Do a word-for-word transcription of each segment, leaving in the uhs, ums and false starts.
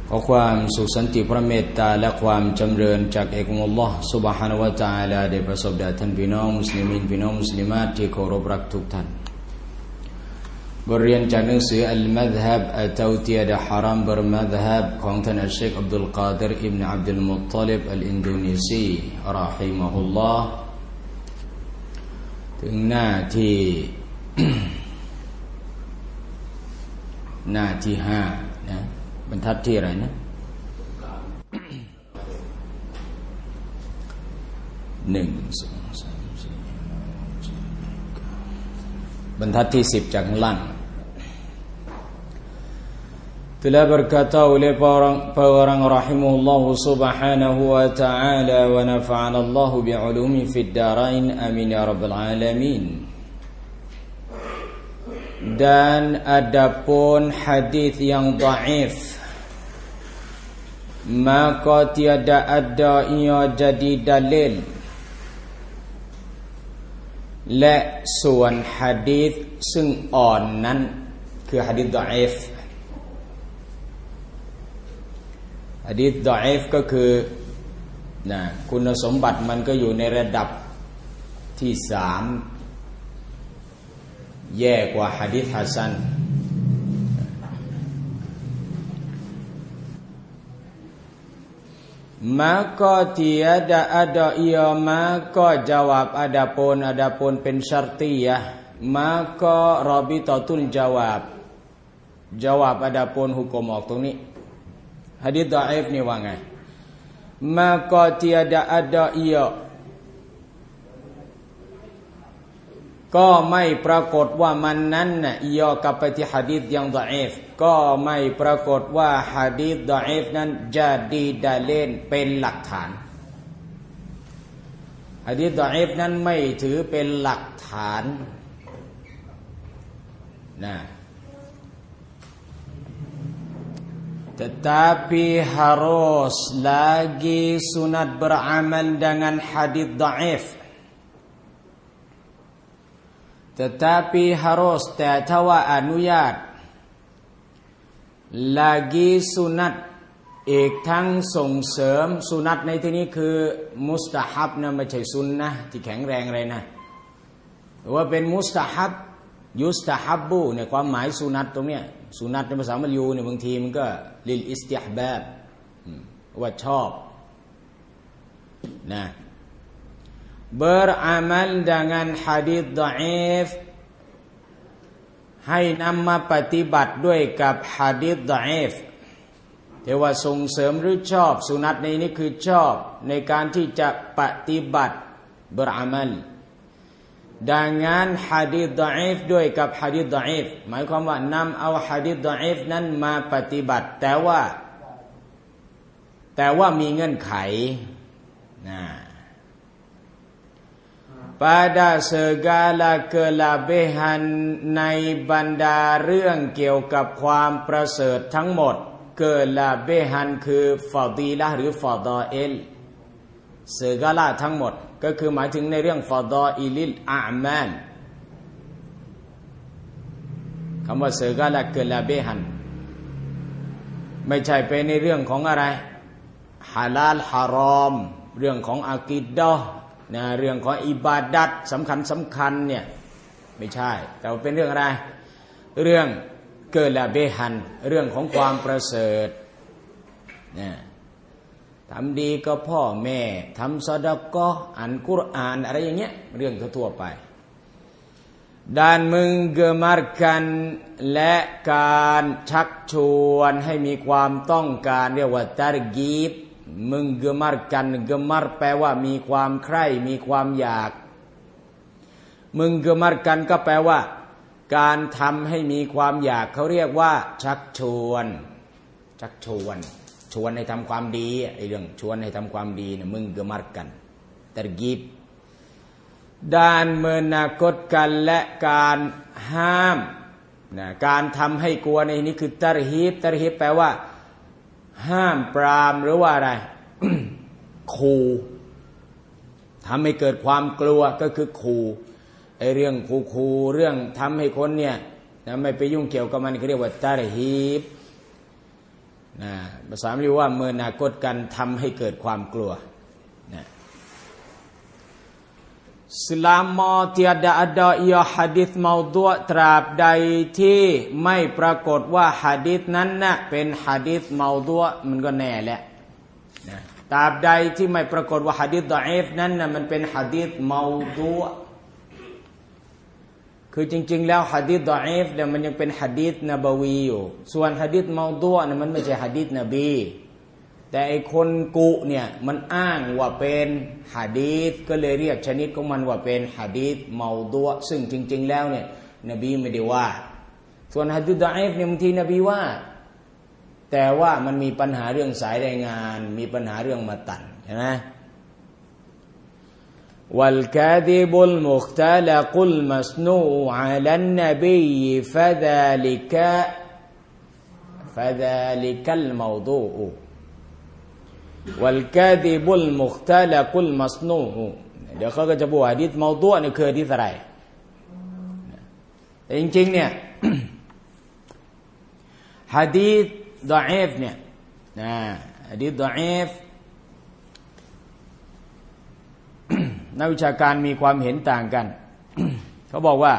ขอความสุขสันติพระเมตตาและความจำเริญจากเอกองค์อัลลอฮฺซุบฮานะฮูวะตะอาลาได้ประสบแด่ท่านพี่น้องมุสลิมีนพี่น้องมุสลิมาตที่เคารพรักทุกท่านบทเรียนจากหนังสืออัลมัซฮับอัตตาวตียะฮารามบรมัซฮับของท่านอัชชัยคอับดุลกาดิรอิบนุอับดุลมุฏฏลิบอัลอินโดนีซีเราะฮิมะฮุลลอฮ์ถึงหน้าที่ หน้าที่ห้านะบรรทัดที่อะไรนะหนึ่งสองสามสี่บรรทัดที่สิบจากข้างล่าง telah berkata oleh para orang rahimahullah subhanahu wa ta'ala wa nafa'ana Allah bi'ulumi fid darain amin ya rabbal alamin. Dan adapun hadis yang dhaif, maka tiada ada ia jadi dalil และส่วนหะดีษซึ่งอ่อนนั้นคือหะดีษฎออีฟหะดีษฎออีฟก็คือนะคุณสมบัติมันก็อยู่ในระดับที่สามแย่กว่าหะดีษฮัสซันmaka tiada ada ia maka jawab adapun adapun pen syartiyah maka rabitatul jawab jawab adapun hukumออกตรงนี้หะดีษฎออีฟนี่ว่าไง maka tiada ada ia ก็ไม่ปรากฏว่ามันนั้นน่ะiaกลับไปที่หะดีษyangฎออีฟก็ไม่ปรากฏว่าหะดีษฎออีฟนั้นjadi dalilเป็นหลักฐานหะดีษฎออีฟนั้นไม่ถือเป็นหลักฐานนะ tetapi harus lagi sunat beramal dengan hadis dhaif tetapi harus แต่ถ้าว่าอนุญาต lagi sunat อีกทั้งส่งเสริมสุนัตในที่นี้คือมุสตะฮับนะไม่ใช่ซุนนะห์ที่แข็งแรงอะไรนะหรือว่าเป็นมุสตะฮับยุสตะฮับบูเนี่ยความหมายสุนัตตรงเนี้ยสุนัตในภาษามะลายูเนี่ยบางทีมันก็ลิลอิสติห์บาบว่าชอบนะberamal dengan hadis dhaif ให้นำมาปฏิบัติด้วยกับหะดีษฎออีฟแต่ว่าส่งเสริมหรือชอบสุนัตในนี้คือชอบในการที่จะปฏิบัติ beramal dengan hadis dhaif ด้วยกับหะดีษฎออีฟหมายความว่านำเอาหะดีษฎออีฟนั้นมาปฏิบัติแต่ว่าแต่ว่ามีเงื่อนไขนะ pada segala kelebihan ในบรรดาเรื่องเกี่ยวกับความประเสริฐทั้งหมด kelebihan คือฟอดีละห์หรือฟอฎออิล segala ทั้งหมดก็คือหมายถึงในเรื่องฟอฎออิลิลอาอ์มาลคำว่า segala kelebihan ไม่ใช่ไปในเรื่องของอะไรฮาลาลฮารอมเรื่องของอะกีดะห์นะเรื่องของอิบาดัตสำคัญสำคัญเนี่ยไม่ใช่แต่ว่าเป็นเรื่องอะไรเรื่องเกิดละเบหันเรื่องของความประเสริฐนะทำดีก็พ่อแม่ทำซอดาก็อ่านกุรอานอะไรอย่างเงี้ยเรื่องทั่วไปdan menggemarkan และการชักชวนให้มีความต้องการเรียกว่าตารกีบมึงเกมารกันเกมารแปลว่ามีความใคร่มีความอยากมึงเกมารกันก็แปลว่าการทำให้มีความอยากเขาเรียกว่าชักชวนชักชวนชวนให้ทำความดีไอ้เรื่องชวนให้ทำความดีเนี่ยมึงเกมารกันตารกีบdan menakutkan และการห้ามนะการทำให้กลัวในนี้คือตารฮีบตารฮีบแปลว่าห้ามปรามหรือว่าอะไร ขู่ทำให้เกิดความกลัวก็คือขู่ไอ้เรื่องขู่ๆเรื่องทำให้คนเนี่ยนะไม่ไปยุ่งเกี่ยวกับมันเขาเรียกว่าตารฮีบนะภาษาเรียกว่าเมื่อนากดกันทำให้เกิดความกลัวนะ selama tiada ada ia hadis maudhu' ตราบใดที่ไม่ปรากฏว่าหะดีษนั้นน่ะเป็นหะดีษเมาดุ์มันก็แน่แหละนะตราบใดที่ไม่ปรากฏว่าหะดีษดออีฟนั้นน่ะมันเป็นหะดีษเมาดุ์คือจริงๆแล้วหะดีษดออีฟเนี่ยมันยังเป็นหะดีษนบวีอยู่ส่วนหะดีษเมาดุ์เนี่ยมันไม่ใช่หะดีษนบีแต่ไอ้คนกุเนี่ยมันอ้างว่าเป็นหะดีษก็เลยเรียกชนิดของมันว่าเป็นหะดีษเมาดุ์ซึ่งจริงๆแล้วเนี่ยนบีไม่ได้ว่าส่วนหะดีษดออีฟเนี่ยบางทีนบีว่าแต่ว่ามันมีปัญหาเรื่องสายรายงานมีปัญหาเรื่องมาตันใช่ไหมوالكاذب المختلق المصنوع على النبي فذلك فذلك الموضوع والكاذب المختلق المصنوع เดี๋ยวเขาก็จะบอกหะดีษเมาดุ์นี่คือหะดีษอะไรแต่จริงๆเนี่ยหะดีษดออีฟเนี่ยนะหะดีษดออีฟนักวิชาการมีความเห็นต่างกัน เขาบอกว่า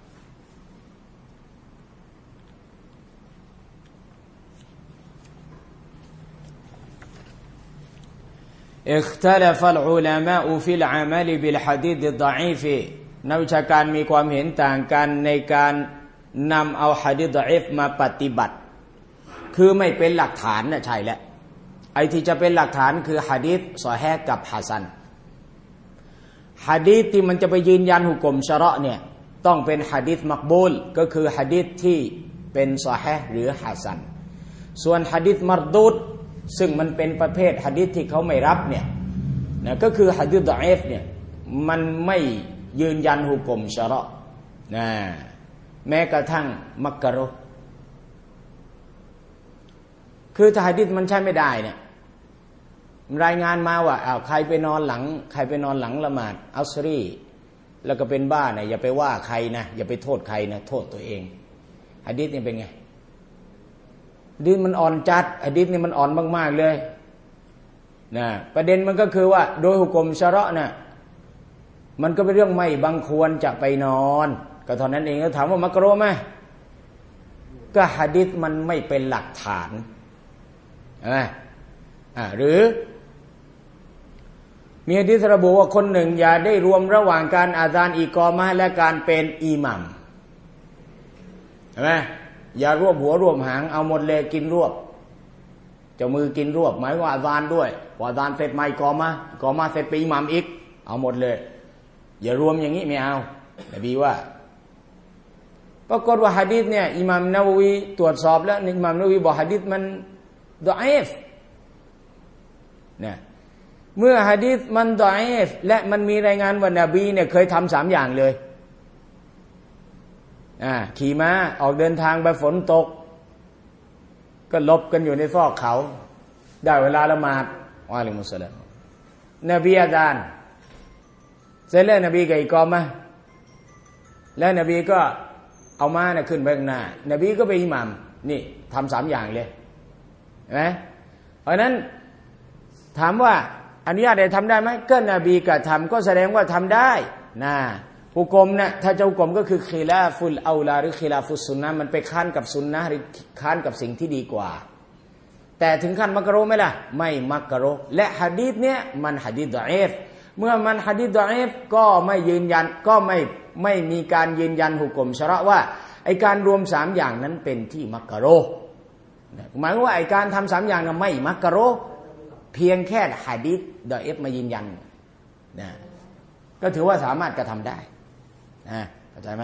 اختلف العلماء في العمل بالحديث الضعيف นักวิชาการมีความเห็นต่างกันในการนำเอาหะดีษดออีฟมาปฏิบัติคือไม่เป็นหลักฐานน่ะใช่แหละไอ้ที่จะเป็นหลักฐานคือหะดีษซอฮีฮ์กับฮะซันหะดีษที่มันจะไปยืนยันหุกมชะเราะห์เนี่ยต้องเป็นหะดีษมักบูลก็คือหะดีษที่เป็นซอฮีฮ์หรือฮะซันส่วนหะดีษมัรดูดซึ่งมันเป็นประเภทหะดีษที่เขาไม่รับเนี่ยนะก็คือหะดีษดออีฟเนี่ยมันไม่ยืนยันหุกมชะเราะห์นะแม้กระทั่งมักรุฮ์คือถ้าหะดีษมันใช้ไม่ได้เนี่ยรายงานมาว่าอ้าวใครไปนอนหลังใครไปนอนหลังละหมาดอัสรีแล้วก็เป็นบ้าเนี่ยอย่าไปว่าใครนะอย่าไปโทษใครนะโทษตัวเองหะดีษนี่เป็นไงหะดีษมันอ่อนจัดหะดีษนี่มันอ่อนมากๆเลยนะประเด็นมันก็คือว่าโดยหุกมชะเราะห์น่ะมันก็เป็นเรื่องไม่บังควรจะไปนอนก็เท่านั้นเองก็ถามว่ามักรุฮ์มั้ยก็หะดีษมันไม่เป็นหลักฐานใช่มั้ยอ่าหรือมีหะดีษระบุว่าคนหนึ่งอย่าได้รวมระหว่างการอาซานอิกอมะฮ์และการเป็นอิหมัมใช่ไหมอย่ารวบหัวรวบหางเอาหมดเลยกินรวบเจ้ามือกินรวบหมายว่าอาซานด้วยพออาซานเสร็จมาอิกอมะฮ์อิกอมะฮ์เสร็จไปอิหมัมอีกเอาหมดเลยอย่ารวมอย่างนี้ไม่เอานบีว่าปรากฏว่าหะดีษเนี่ยอิหม่ามนะวะวีตรวจสอบแล้วอิหม่ามนะวะวีบอกหะดีษมันดออีฟเนี่ยเมื่อหะดีษมันดออีฟและมันมีรายงานว่านบีเนี่ยเคยทำสามอย่างเลยอ่าขี่ม้าออกเดินทางไปฝนตกก็หลบกันอยู่ในซอกเขาได้เวลาละหมาดวะอะลัยกุมุสสลามนบีอาซานเสร็จแล้วนบีก็อิกอมะฮ์แล้วนบีก็เอาม้าน่ะขึ้นไปข้างหน้านบีก็ไปอิหมัมนี่ทำสามอย่างเลยเห็นไหมเพราะนั้นถามว่าอนุญาตได้ทำได้ไหมก็นบีก็ทำก็แสดงว่าทำได้นะหุกมนะถ้าจะหุกมก็คือคิลาฟุลเอาลาหรือคิลาฟุสซุนนะห์มันไปค้านกับซุนนะห์หรือค้านกับสิ่งที่ดีกว่าแต่ถึงขั้นมักรุฮ์ไหมล่ะไม่มักรุฮ์และหะดีษเนี่ยมันหะดีษดออีฟเมื่อมันหะดีษดออีฟก็ไม่ยืนยันก็ไม่ไม่มีการยืนยันหุกมชะเราะห์ว่าไอการรวมสามอย่างนั้นเป็นที่มักรุฮ์หมายว่าไอการทำสามอย่างนั้นไม่มักรุฮ์เพียงแค่หะดีษดออีฟมายืนยันนะก็ถือว่าสามารถกระทำได้นะเข้าใจไหม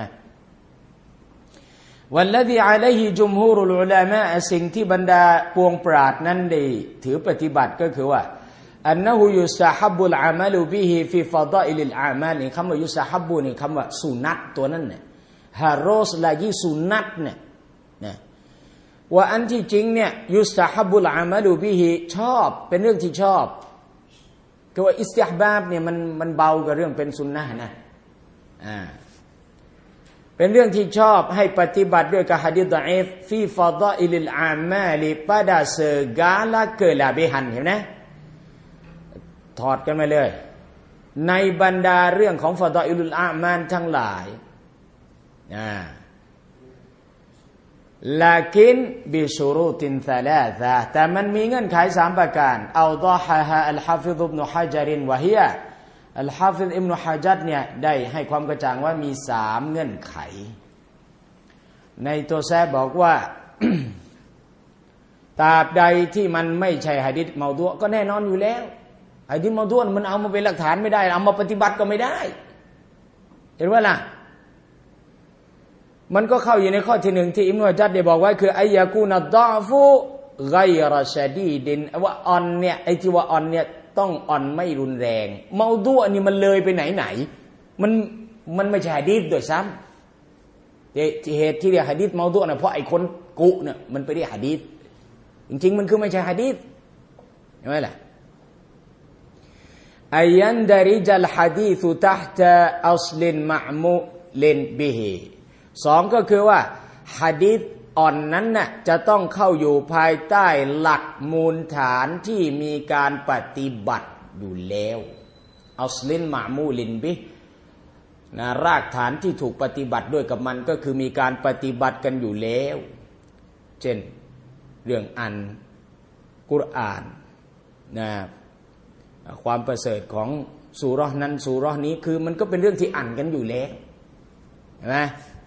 วัลลซีอะลัยฮิจุมฮูรุลอุลามะสิ่งที่บรรดาปวงปราชญ์นั้นได้ถือปฏิบัติก็คือว่าอันนะฮูยุสตะฮับบุลอามัลบิฮิฟิฟะฎออิลิลอามัลนี่คำว่ายุสตะฮับบุนี่คำว่าสุนัตตัวนั้นเนี่ยฮารอสลายิสุนัตเนี่ยนะว่าอันที่จริงเนี่ยยุสตะฮับบุลอามัลบิฮิชอบเป็นเรื่องที่ชอบคือว่าอิสติฮบาบเนี่ยมันมันเบากว่าเรื่องเป็นสุนนะห์นะอ่าเป็นเรื่องที่ชอบให้ปฏิบัติด้วยกับหะดีษฎออีฟฟีฟอฎออิลิลอามาลิ pada segala kelebihan เห็นไหมถอดกันมาเลยในบรรดาเรื่องของฟอฎออิลุลอามาลทั้งหลายนะlakin บิชุรูตินซะลาซะแต่มันมีเงื่อนไขสามประการเอาฎอฮะฮะอัลฮาฟิฎอิบนุฮะญรวะฮิยะอัลฮาฟิฎอิบนุฮะญัรเนี่ยได้ให้ความกระจ่างว่ามีสามเงื่อนไขในตัวแซบอกว่า ตราบใดที่มันไม่ใช่หะดีษเมาดุก็แน่นอนอยู่แล้วหะดีษเมาดุมันเอามาเป็นหลักฐานไม่ได้เอามาปฏิบัติก็ไม่ได้เห็นว่าล่ะมันก็เข้าอยู่ในข้อที่หนึ่งที่อิบนุฮะญัรได้บอกไว้คืออัยยะกูนัดฎอฟุฆอยรชะดีดินว่าอ่อนเนี่ยไอ้ที่ว่าอ่อนเนี่ยต้องอ่อนไม่รุนแรงเมาดุนี่มันเลยไปไหนไหนมันมันไม่ใช่หะดีษโดยซ้ำเหตุที่เรียกหะดีษเมาดุน่ะเพราะไอ้คนกุเนี่ยมันไปเรียกหะดีษจริงๆมันคือไม่ใช่หะดีษเห็นไหมล่ะอายันดาริจัลหะดีษตัฮตะอัศลินมะมูลินบิฮิสองก็คือว่าหะดีษอ่อนนั้นน่ะจะต้องเข้าอยู่ภายใต้หลักมูลฐานที่มีการปฏิบัติอยู่แล้วอัศลินมะมูลินบินะรากฐานที่ถูกปฏิบัติด้วยกับมันก็คือมีการปฏิบัติกันอยู่แล้วเช่นเรื่องอ่านกุรอานนะความประเสริฐของซูเราะห์นั้นซูเราะห์นี้คือมันก็เป็นเรื่องที่อ่านกันอยู่แล้วเห็นไหม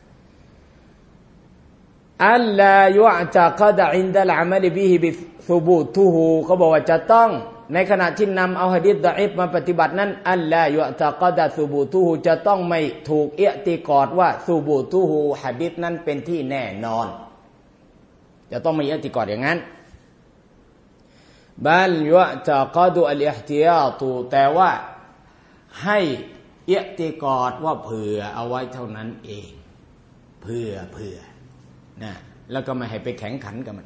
อัลลายุอ์ตะกะดะอินดัลอะมัลบิฮิบิซุบูตุฮูเขาบอกว่าจะต้องในขณะที่นำเอาหะดีษฎออีฟมาปฏิบัตินั้นอัลลายุอ์ตะกะดะซุบูตุฮูจะต้องไม่ถูกอิอ์ติกอดว่าซุบูตุฮูหะดีษนั้นเป็นที่แน่นอนจะต้องไม่อิอ์ติกอดอย่างนั้นบัลยุอ์ตะกะดุอัลอิห์ติยาตุแต่ว่าให้อิอ์ติกอดว่าเผื่อเอาไว้เท่านั้นเองเผื่อเผื่อนะแล้วก็ไม่ให้ไปแข่งขันกับมัน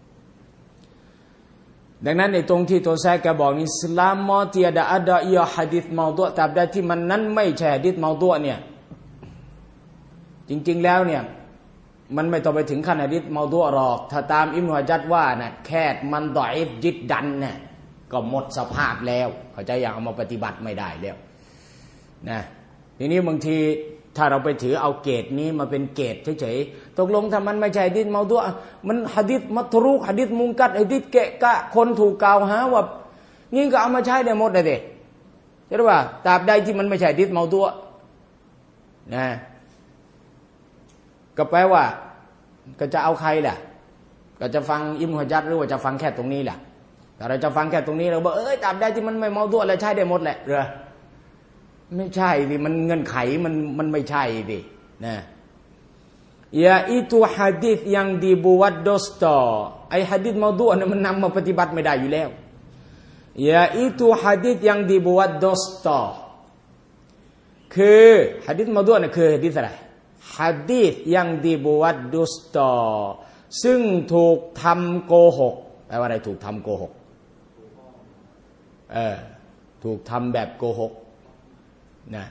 ดังนั้นในตรงที่ตัวแซกบอกนี่อิสลามมอติยะดะอัดอิยะหะดีษเมาดุตราบใดที่มันนั้นไม่ใช่หะดีษเมาดุเนี่ยจริงๆแล้วเนี่ยมันไม่ต้องไปถึงขั้นหะดีษเมาดุหรอกถ้าตามอิบนุฮะญัรว่านะแค่มันฎออีฟจิดดันเนี่ยก็หมดสภาพแล้วเขาจะยังเอามาปฏิบัติไม่ได้แล้วนะทีนี้บางทีถ้าเราไปถือเอาเกตนี้มาเป็นเกตเฉยๆตกลงถ้ามันไม่ใช่หะดีษเมาดุมันหะดีษมัตรูกหะดีษมุงกัดหะดีษเกะกะคนถูกกล่าวหาว่างี้ก็เอามาใช้ได้หมดเลยดิใช่หรือเปล่าตราบใดที่มันไม่ใช่หะดีษเมาดุนะก็แปลว่าก็จะเอาใครล่ะก็จะฟังอิบนุฮะญัรหรือว่าจะฟังแค่ตรงนี้ล่ะถ้าเราจะฟังแค่ตรงนี้เราบอกเอ้ยตราบใดที่มันไม่เมาดุแล้วใช้ได้หมดแหละเหรอไม่ใช่ดิมันเงื่อนไขมันมันไม่ใช่ดินะยาอิตุหะดีษyang dibuat dustaไอหะดีษเมาดุเนี่ยมันนำมาปฏิบัติไม่ได้อยู่แล้วยาอิตุหะดีษyang dibuat dustaคือหะดีษเมาดุเนี่ยคือหะดีษอะไรหะดีษyang dibuat dustaซึ่งถูกทำโกหกแปลว่าอะไรถูกทำโกหกเออถูกทำแบบโกหกนะ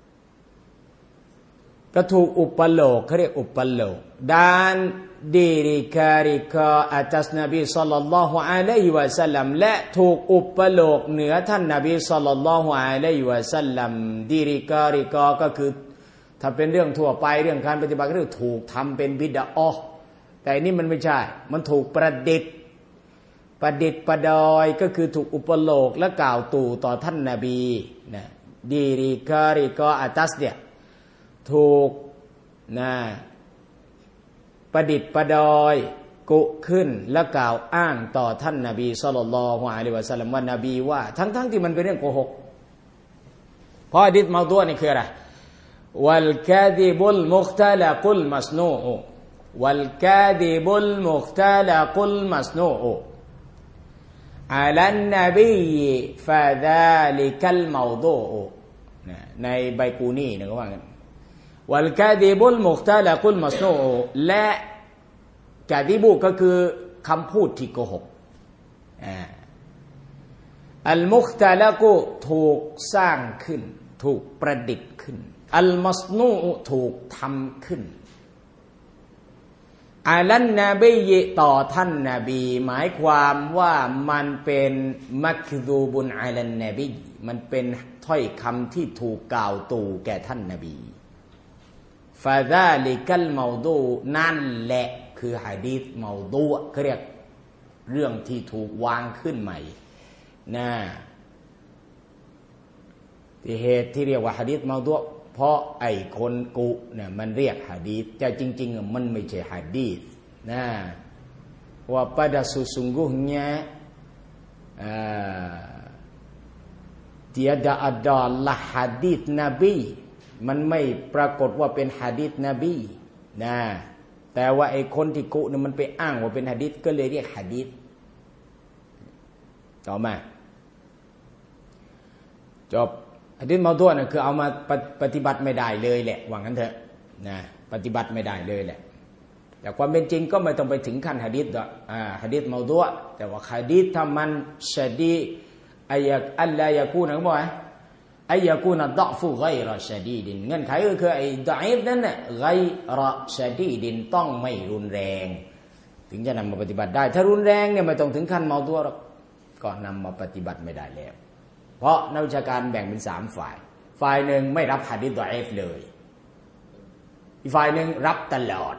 ก็ถูกอุปโลกเขาเรียกอุปโลกด้านดีริการิกาอัตัสนบีศ็อลลัลลอฮุอะลัยฮิวะซัลลัมและถูกอุปโลกเหนือท่านนบีศ็อลลัลลอฮุอะลัยฮิวะซัลลัมดีริการิกาก็คือถ้าเป็นเรื่องทั่วไปเรื่องการปฏิบัติก็เรียกถูกทำเป็นบิดอะห์แต่อันนี้มันไม่ใช่มันถูกประดิษฐ์ประดิษฐ์ประดอยก็คือถูกอุปโลกและกล่าวตู่ต่อท่านนบีนะดีริการิกาอัตัสเนี่ยถูกนะประดิษฐ์ประดอยกุขึ้นและกล่าวอ้างต่อท่านนบีศ็อลลัลลอฮุอะลัยฮิวะซัลลัมว่านบีว่าทั้งๆที่มันเป็นเรื่องโกหกเพราะหะดีษเมาดุนี่คืออะไรวัลกาดิบุลมุคตะละกุลมัสนูอวัลกาดิบุลมุคตะละกุลมัสนูออะลันนบีฟะซาลิกัลเมาดุอในไบกูนีนะก็ว่ากันวัลกาดิบุลมุคตะละกุลมัสนูอและกาดิบุก็คือคำพูดที่โกหกอัลมุคตะละกุถูกสร้างขึ้นถูกประดิษฐ์ขึ้นอัลมัสนูอถูกทำขึ้นอาลันนบีต่อท่านนบีหมายความว่ามันเป็นมักซูบุนอาลันนบีมันเป็นถ้อยคำที่ถูกกล่าวตู่แก่ท่านนบีฟาซาลิกัลเมาดูนั่นแหละคือหะดีษเมาดูเขาเรียกเรื่องที่ถูกวางขึ้นใหม่นะที่เหตุที่เรียกว่าหะดีษเมาดูเพราะไอ้คนกุเนี่ยมันเรียกหะดีษแต่จริงๆมันไม่ใช่หะดีษนะว่า pada sesungguhnya uh, tiada adalah hadis Nabi มันไม่ปรากฏว่าเป็นหะดีษนบีนะแต่ว่าไอ้คนที่กุเนี่ยมันไปอ้างว่าเป็นหะดีษก็เลยเรียกหะดีษต่อมาจบหะดีษเมาดูน่ะคือเอามาปฏิบัติไม่ได้เลยแหละว่างั้นเถอะนะปฏิบัติไม่ได้เลยแหละแต่ความเป็นจริงก็ไม่ต้องไปถึงขั้นหะดีษหรอกอ่าหะดีษเมาดูแต่ว่าหะดีษถ้ามันชะดีอายะอัลลายะกูนะบอกว่าอายะกูนะดะฟุฆอยรอชะดีดินเงื่อนไขก็คือไอ้ดะอีฟนั้นน่ะฆอยรอชะดีดินต้องไม่รุนแรงถึงจะนำมาปฏิบัติได้ถ้ารุนแรงเนี่ยไม่ต้องถึงขั้นเมาดูหรอกก็นำมาปฏิบัติไม่ได้แล้วเพราะนักวิชาการแบ่งเป็นสามฝ่ายฝ่ายหนึ่งไม่รับหะดีษดออีฟเลยอีกฝ่ายหนึ่งรับตลอด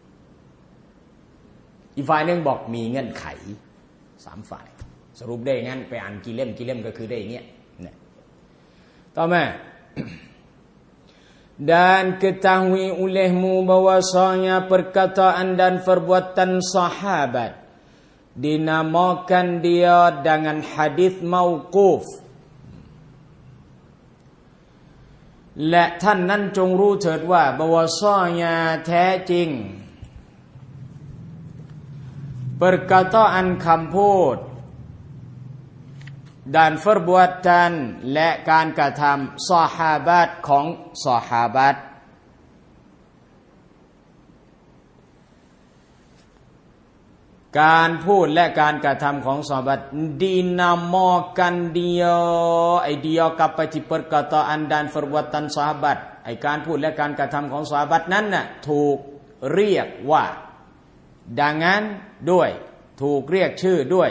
อีกฝ่ายหนึ่งบอกมีเงื่อนไขสามฝ่ายสรุปได้งั้นไปอ่านกี่เล่มกี่เล่มก็คือได้อย่างเงี้ยเนี่ยต่อมา dan ketahui olehmu bahwasanya perkataan dan perbuatan sahabat dinamakan dia dengan hadis mauqufและท่านนั้นจงรู้เถิดว่าบวชญาแท้จริงperkataan คำพูด dan perbuatan และการกระทำซอฮาบะห์ของซอฮาบะห์การพูดและการกระทำของซอฮาบะห์dinamakan dia ไอ้ dia กลับไปที่ perkataan dan perbuatan ซอฮาบะห์ไอ้การพูดและการกระทำของซอฮาบะห์นั้นน่ะถูกเรียกว่าดังนั้นด้วยถูกเรียกชื่อด้วย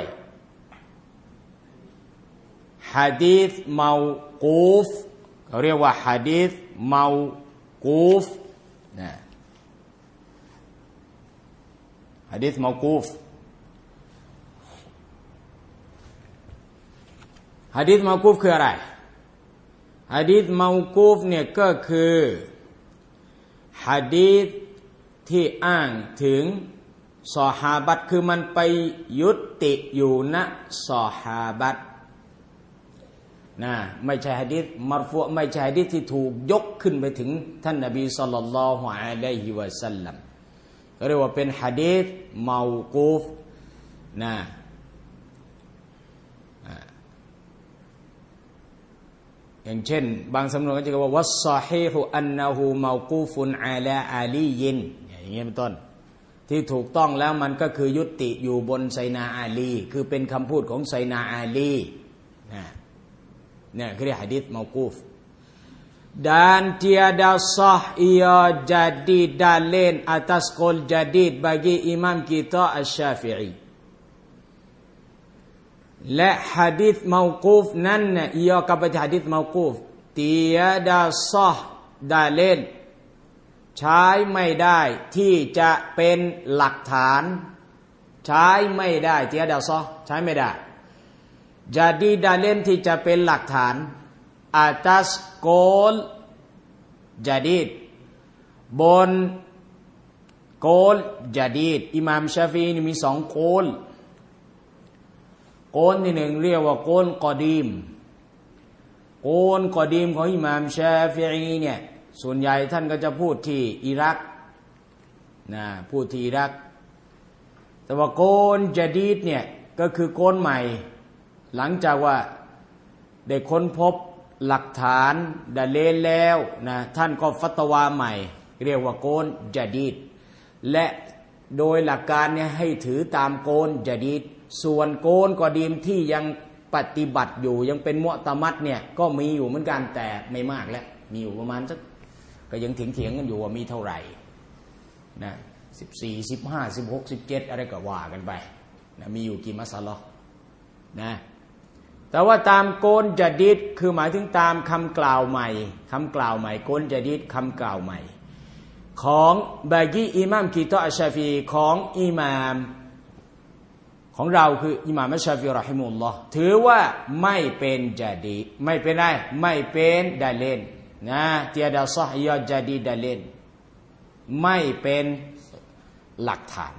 หะดีษเมากูฟเขาเรียกว่าหะดีษเมากูฟนะหะดีษเมากูฟหะดีษเมากูฟคืออะไรหะดีษเมากูฟเนี่ยก็คือหะดีษที่อ้างถึงซอฮาบะห์คือมันไปยุติอยู่ณซอฮาบะห์นะไม่ใช่หะดีษมัรฟูอ์ไม่ใช่หะดีษที่ถูกยกขึ้นไปถึงท่านนบีศ็อลลัลลอฮุอะลัยฮิวะซัลลัมเรียกว่าเป็นหะดีษเมากูฟนะอย่างเช่นบางสำนวนก็จะบอกว่าวัสซอฮีฮุอันนะฮูเมากูฟุนอะลาอาลียินอย่างนี้เป็นต้นที่ถูกต้องแล้วมันก็คือยุติอยู่บนไซนาอาลีคือเป็นคำพูดของไซนาอาลีนะเนี่ยคือหะดีษเมากูฟ dan tiada sah ia jadi dalil atas qaul jadid bagi imam kita asy-Syafi'i และหะดีษเมากูฟนั้นเนี่ยia กับหะดีษเมากูฟ tiada sah dalilใช้ไม่ได้ที่จะเป็นหลักฐานใช้ไม่ได้เจียดาซอใช้ไม่ได้จะดีดาเล่นที่จะเป็นหลักฐานอาตัสโกลจาดีดบนโกลจาดีดอิหม่ามชาฟีอีมีสองโกลโกลที่หนึ่งเรียกว่าโกลกอดีมโกลกอดีมของอิหม่ามชาฟีอีเนี่ยส่วนใหญ่ท่านก็จะพูดที่อิรักนะพูดที่อิรักแต่ว่าโกนจาดีดเนี่ยก็คือโกนใหม่หลังจากว่าได้ค้นพบหลักฐานดะเลลแล้วนะท่านก็ฟัตวาใหม่เรียกว่าโกนจาดีดและโดยหลักการเนี่ยให้ถือตามโกนจาดีดส่วนโกนกอดีมที่ยังปฏิบัติอยู่ยังเป็นมุอ์ตะมัดเนี่ยก็มีอยู่เหมือนกันแต่ไม่มากแล้วมีอยู่ประมาณสักก็ยังเถียงๆกันอยู่ว่ามีเท่าไหร่นะสิบสี่สิบห้าสิบหกสิบเจ็ดอะไรก็ว่ากันไปนะมีอยู่กี่มัสละนะแต่ว่าตามโกนจะดิดคือหมายถึงตามคำกล่าวใหม่คำกล่าวใหม่โกนจะดิดคำกล่าวใหม่ของบากีอิหม่ามกิตออัชชาฟีของอิหม่ามของเราคืออิหม่ามอัชชาฟีเราะฮิมะฮุลลอฮ์ถือว่าไม่เป็นจะดีไม่เป็นไรไม่เป็นดาเลนนะ tiada sahih jadi dalil ไม่เป็นหลักฐาน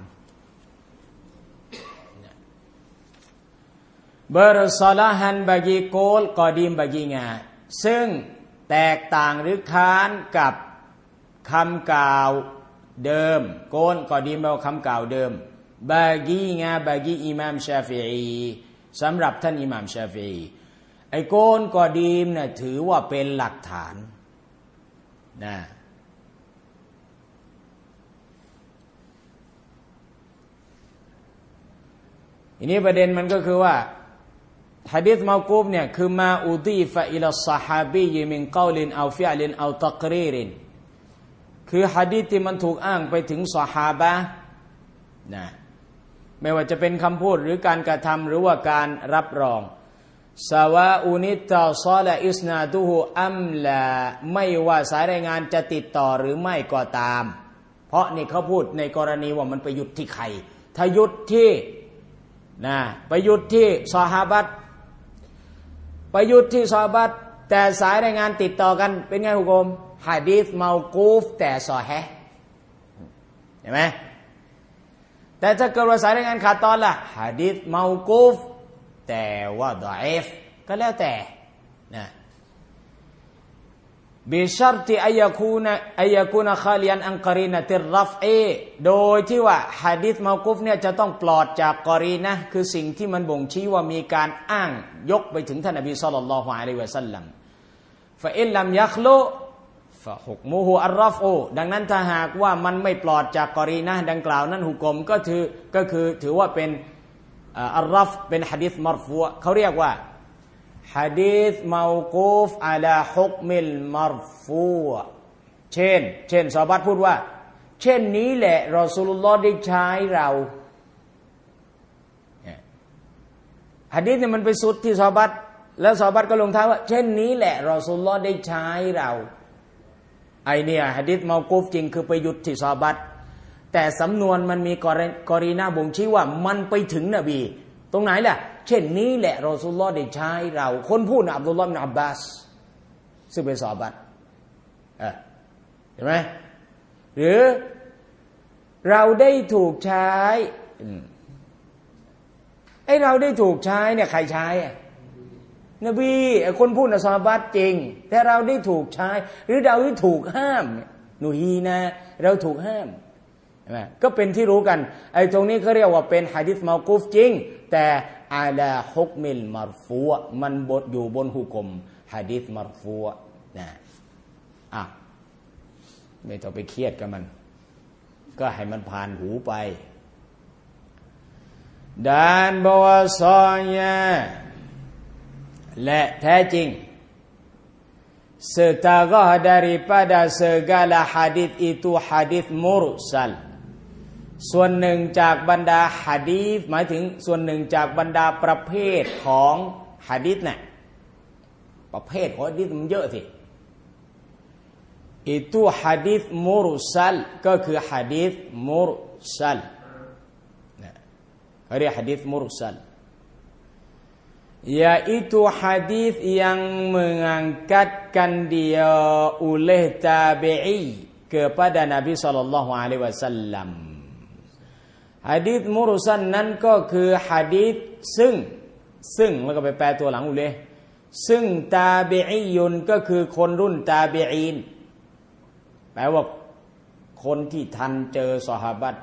bersalahan bagi qaul qadim baginya ซึ่งแตกต่างหรือค้านกับคำกล่าวเดิมโกนกอดีมแปลว่าคำกล่าวเดิมบากีงาบากีอิหม่ามชาฟิอีสำหรับท่านอิหม่ามชาฟิอีไอ้โกนกอดีมเนี่ยถือว่าเป็นหลักฐานนะทีนี้ประเด็นมันก็คือว่าหะดีษเมากูฟเนี่ยคือมาอุดีฟะอิลาศอฮาบีมินกอลินเอาฟิอลินเอาตักรีรินคือหะดีษที่มันถูกอ้างไปถึงซอฮาบะห์นะไม่ว่าจะเป็นคำพูดหรือการกระทำหรือว่าการรับรองซาวาอุนิตะซอละอิสนาตุฮุอัมลาไม่ว่าสายรายงานจะติดต่อหรือไม่ก็ตามเพราะนี่เขาพูดในกรณีว่ามันไปหยุดที่ใครถ้าหยุดที่นะไปหยุดที่ซอฮาบะห์ไปหยุดที่ซอฮาบะห์แต่สายรายงานติดต่อกันเป็นไงฮุกมหะดีษเมากูฟแต่ซอฮีฮ์เห็นไหมแต่ถ้าเกิดว่าสายรายงานขาดตอนล่ะหะดีษเมากูฟแต่ว่าดออีฟก็แล้วแต่นะบิชัรติอัยกูนะอัยกูนะคาลิยันอันกอรีนะติรรัฟอีโดยที่ว่าหะดีษเมากูฟเนี่ยจะต้องปลอดจากกอรีนะคือสิ่งที่มันบ่งชี้ว่ามีการอ้างยกไปถึงท่านนบีศ็อลลัลลอฮุอะลัยฮิวะซัลลัมฟะอินลัมยัคลุฟะฮุกมุฮุอัรรัฟอูดังนั้นถ้าหากว่ามันไม่ปลอดจากกอรีนะดังกล่าวนั้นหุกมก็ถือก็คือถือว่าเป็นอัรรัฟเป็นหะดีษมัรฟูอ์เขาเรียกว่าหะดีษเมากูฟอะลาฮุกมิลมัรฟูอ์เช่นเช่นซอฮาบะห์พูดว่าเช่นนี้แหละรอซูลุลลอฮ์ได้ใช้เราหะดีษเนี่ยมันไปสุดที่ซอฮาบะห์แล้วซอฮาบะห์ก็ลงท้ายว่าเช่นนี้แหละรอซูลุลลอฮ์ได้ใช้เราไอเนี่ยหะดีษเมากูฟจริงคือไปหยุดที่ซอฮาบะห์แต่สำนวนมันมีกอรีนะบ่งชี้ว่ามันไปถึงนบีตรงไหนล่ะเช่นนี้แหละรอซูลุลลอฮ์ได้ใช้เราคนพูดนะอับดุลลอฮ์บินอับบาสซึ่งเป็นซอฮาบะห์เออเห็นไหมหรือเราได้ถูกใช้ไอเราได้ถูกใช้เนี่ยใครใช้อ่ะนบีคนพูดนะซอฮาบะห์จริงแต่เราได้ถูกใช้หรือเราได้ถูกห้ามหนูฮีนะเราถูกห้ามก็เป็นที่รู้กันไอ้ตรงนี้เขาเรียกว่าเป็นหะดีษเมากูฟจริงแต่อาลาฮุกมิลมัรฟูอ์มันบทอยู่บนหุกมหะดีษมัรฟูอ์นะอ่ะไม่ต้องไปเครียดกับมันก็ให้มันผ่านหูไปdan bahwasanyaและแท้จริงsetengah daripada segala hadis itu hadis mursalส่วนหนึ่งจากบรรดาหะดีษหมายถึงส่วนหนึ่งจากบรรดาประเภทของหะดีษน่ะประเภทของหะดีษมันเยอะสิitu hadis mursalก็คือหะดีษมุรซัลนะเขาเรียกหะดีษมุรซัลyaitu hadis yang mengangkatkan dia oleh tabi'i kepada Nabi sallallahu alaihi wasallam หะดีษมุรซัลนั้นก็คือหะดีษซึ่งซึ่งแล้วก็ไปแปลตัวหลังเลยซึ่งตาบิอียุนก็คือคนรุ่นตาบิอีนแปลว่าคนที่ทันเจอซอฮาบะห์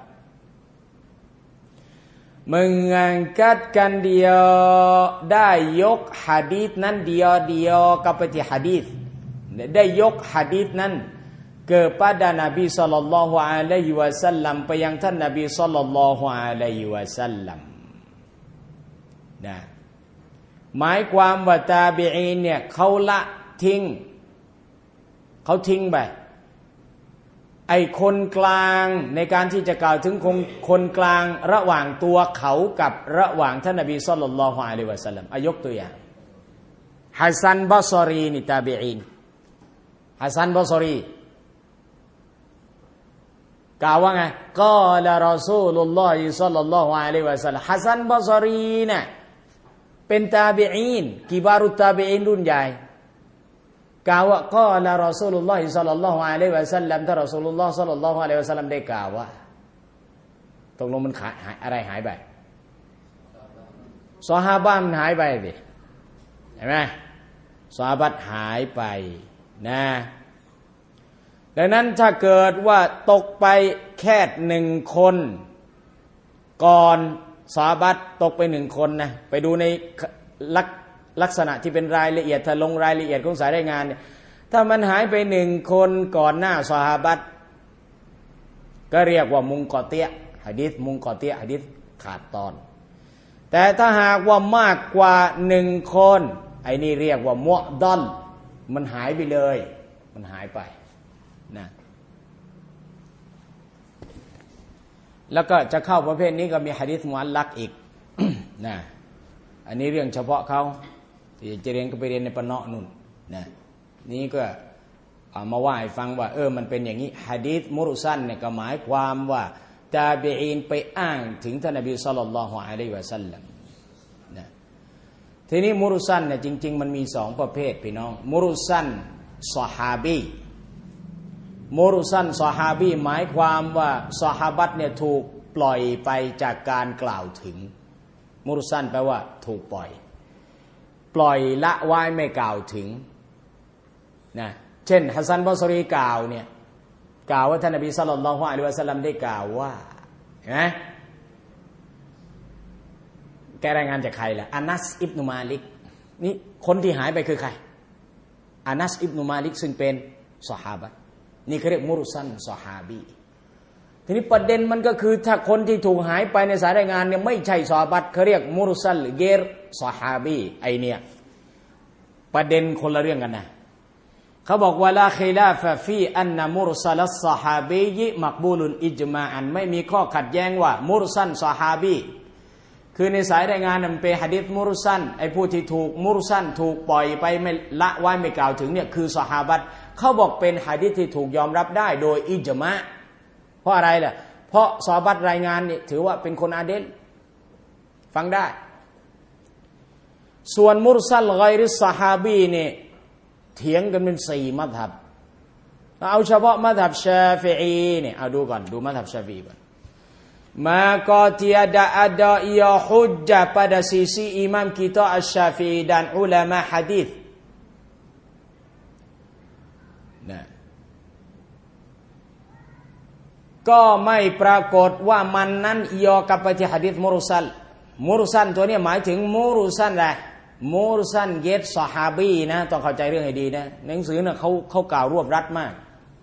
mengangkatkan dia ได้ยกหะดีษนั้นเดียวเดียวกับที่หะดีษได้ยกหะดีษนั้น kepada Nabi sallallahu alaihi wasallam ไปยังท่านนบี sallallahu alaihi wasallam นะหมายความว่าตาบีอีนเนี่ยเขาละทิ้งเขาทิ้งไปไอ้คนกลางในการที่จะกล่าวถึงคนคนกลางระหว่างตัวเขากับระหว่างท่านนบีศ็อลลัลลอฮุอะลัยฮิวะซัลลัมอายกตัวอย่างฮัสซันบะศรีนี่ตาบีอีนฮัสซันบะศรีกล่าวว่าไงกอลารอซูลุลลอฮิศ็อลลัลลอฮุอะลัยฮิวะซัลลัมฮัสซันบะศรีน่ะเป็นตาบีอีนกิบารุตตาบีอีนรุ่นใหญ่กล่าวว่ากอลารอซูลุลลอฮิศ็อลลัลลอฮุอะลัยฮิวะซัลลัมท่านรอซูลุลลอฮ์ศ็อลลัลลอฮุอะลัยฮิวะซัลลัมได้กล่าวว่าตกลงมันหายอะไรหายไปซอฮาบะห์มันหายไปดิเห็นไหมซอฮาบะห์หายไปนะดังนั้นถ้าเกิดว่าตกไปแค่หนึ่งคนก่อนซอฮาบะห์ตกไปหนึ่งคนนะไปดูในลักลักษณะที่เป็นรายละเอียดถ้าลงรายละเอียดของสายรายงานเนี่ยถ้ามันหายไปหนึ่งคนก่อนหน้าซอฮาบะห์ก็เรียกว่ามุงกอเตียหะดีษมุงกอเตียหะดีษขาดตอนแต่ถ้าหากว่ามากกว่าหนึ่งคนไอ้นี่เรียกว่ามุอฎอลมันหายไปเลยมันหายไปนะแล้วก็จะเข้าประเภทนี้ก็มีหะดีษมุอัลลักอีก นะอันนี้เรื่องเฉพาะเขาที่จะเรียนก็ไปเรียนในปะเนาะนู่นนะนี่ก็เอามาว่าให้ฟังว่าเออมันเป็นอย่างนี้หะดีษมุรซัลเนี่ยก็หมายความว่าตาบีอีนไปอ้างถึงท่านนบีศ็อลลัลลอฮุอะลัยฮิวะซัลลัมนะทีนี้มุรซัลเนี่ยจริงๆมันมีสองประเภทพี่น้องมุรซัลซอฮาบีมุรซัลซอฮาบีหมายความว่าซอฮาบะห์เนี่ยถูกปล่อยไปจากการกล่าวถึงมุรซัลแปลว่าถูกปล่อยปล่อยละไว้ไม่กล่าวถึงนะเช่นฮัสซันบอศรีกล่าวเนี่ยกล่าวว่าท่านนบีศ็อลลัลลอฮุอะลัยฮิวะซัลลัมได้กล่าวว่าเห็นไหมแกรายงานจากใครล่ะอานัสอิบนุมาลิกนี่คนที่หายไปคือใครอานัสอิบนุมาลิกซึ่งเป็นซอฮาบะห์นี่เขาเรียกมุรซัลซอฮาบีทีนี้ประเด็นมันก็คือถ้าคนที่ถูกหายไปในสายรายงานเนี่ยไม่ใช่ซอฮาบะห์เขาเรียกมุรซัลเกรซอฮาบีไอเนี่ยประเด็นคนละเรื่องกันนะเขาบอกว่าลาคิลาฟะฟีอันนะมุรซัลซอฮาบีมักบูลุนอิจมาอันไม่มีข้อขัดแย้งว่ามุรซัลซอฮาบีคือในสายรายงานมันเป็นหะดีษมุรซัลไอ้ผู้ที่ถูกมุรซัลถูกปล่อยไปไม่ละไว้ไม่กล่าวถึงเนี่ยคือซอฮาบะห์เขาบอกเป็นหะดีษที่ถูกยอมรับได้โดยอิจมะเพราะอะไรล่ะเพราะซอฮาบะห์รายงานเนี่ยถือว่าเป็นคนอาเดลฟังได้ส่วนมุรซัลฆอยริซอฮาบีเนี่ยเถียงกันเป็นสี่มัซฮับเอาเฉพาะมัซฮับชาฟิอีเนี่ยเอาดูก่อนดูมัซฮับชาฟิอีก่อนmaka tiada ada ia hujjah pada sisi imam kita Asy-Syafi'i dan ulama hadis. Nah. ก็ไม่ปรากฏว่ามันนั้นเอียกับไปที่หะดีษมุรซัลมุรซัลตัวนี้หมายถึงมุรซัลอะไรมุรซัลเกตซอฮาบีนะต้องเข้าใจเรื่องให้ดีนะหนังสือเนี่ยเขาเขากล่าวรวบรัดมาก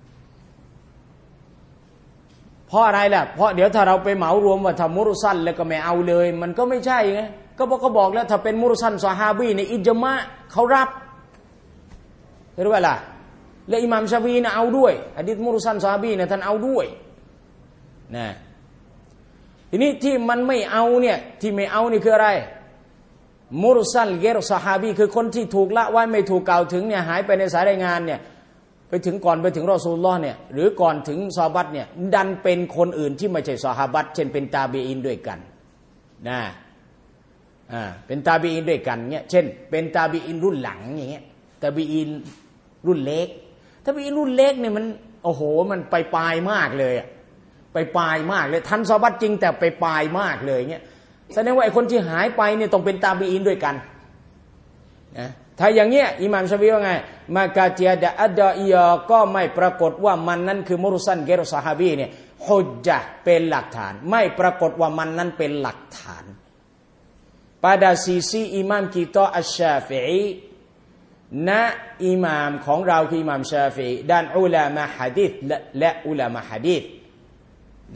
เพราะอะไรล่ะเพราะเดี๋ยวถ้าเราไปเหมารวมว่าถ้ามุรซัลแล้วก็ไม่เอาเลยมันก็ไม่ใช่ไงก็บอกก็บอกแล้วถ้าเป็นมุรซัลซอฮาบีในอิจมะเขารับเห็นไหมล่ะและอิหม่ามชาฟีนะเอาด้วยหะดีษมุรซัลซอฮาบีเนี่ยท่านเอาด้วยนะทีนี้ที่มันไม่เอาเนี่ยที่ไม่เอานี่คืออะไรมุรซัลเกรซอฮาบีคือคนที่ถูกละไว้ไม่ถูกกล่าวถึงเนี่ยหายไปในสายรายงานเนี่ยไปถึงก่อนไปถึงรอซูลุลลอฮ์เนี่ยหรือก่อนถึงซอฮาบะห์เนี่ยดันเป็นคนอื่นที่ไม่ใช่ซอฮาบะห์เช่นเป็นตาบีอินด้วยกันนะอ่าเป็นตาบีอินด้วยกันเนี่ยเช่นเป็นตาบีอินรุ่นหลังอย่างเงี้ยตาบีอินรุ่นเล็กตาบีอินรุ่นเล็กเนี่ยมันโอ้โหมันไปปลายมากเลยอ่ะไปปลายมากเลยทันซอฮาบะห์จริงแต่ไปปลายมากเลยเงี้ยแสดงว่าไอ้คนที่หายไปเนี่ยต้องเป็นตาบีอินด้วยกันนะถ้าอย่างเงี้ยอิหม่ามชาฟิอีว่าไงมากาเจียดะอัดดออียอก็ไม่ปรากฏว่ามันนั้นคือมุรซัลเกรซอฮาบีเนี่ยฮุจญะห์เป็นหลักฐานไม่ปรากฏว่ามันนั้นเป็นหลักฐาน pada sisi imam kita Asy-Syafi'i ณอิหม่ามของเราคืออิหม่ามชาฟิอีด้านอุลามะฮะดีษและอุลามะฮะดีษนะ